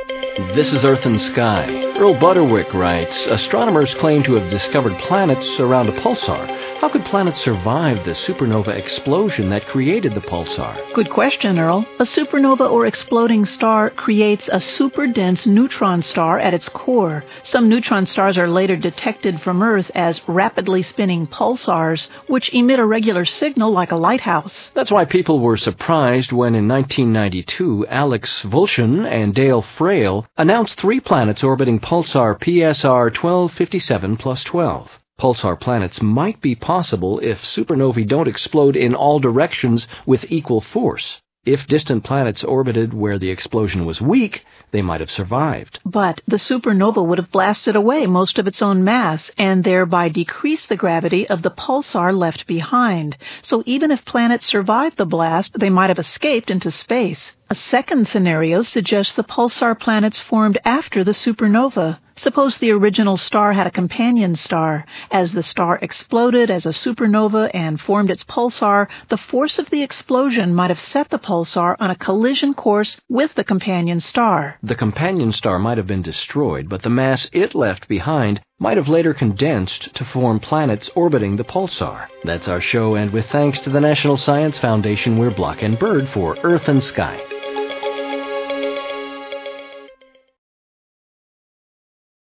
This is Earth and Sky. Earl Butterwick writes, astronomers claim to have discovered planets around a pulsar. How could planets survive the supernova explosion that created the pulsar? Good question, Earl. A supernova or exploding star creates a super-dense neutron star at its core. Some neutron stars are later detected from Earth as rapidly spinning pulsars, which emit a regular signal like a lighthouse. That's why people were surprised when in 1992, Alex Vulshan and Dale Frail announced 3 planets orbiting pulsar PSR 1257 plus 12. Pulsar planets might be possible if supernovae don't explode in all directions with equal force. If distant planets orbited where the explosion was weak, they might have survived. But the supernova would have blasted away most of its own mass and thereby decreased the gravity of the pulsar left behind. So even if planets survived the blast, they might have escaped into space. A second scenario suggests the pulsar planets formed after the supernova. Suppose the original star had a companion star. As the star exploded as a supernova and formed its pulsar, the force of the explosion might have set the pulsar on a collision course with the companion star. The companion star might have been destroyed, but the mass it left behind might have later condensed to form planets orbiting the pulsar. That's our show, and with thanks to the National Science Foundation, we're Block and Bird for Earth and Sky.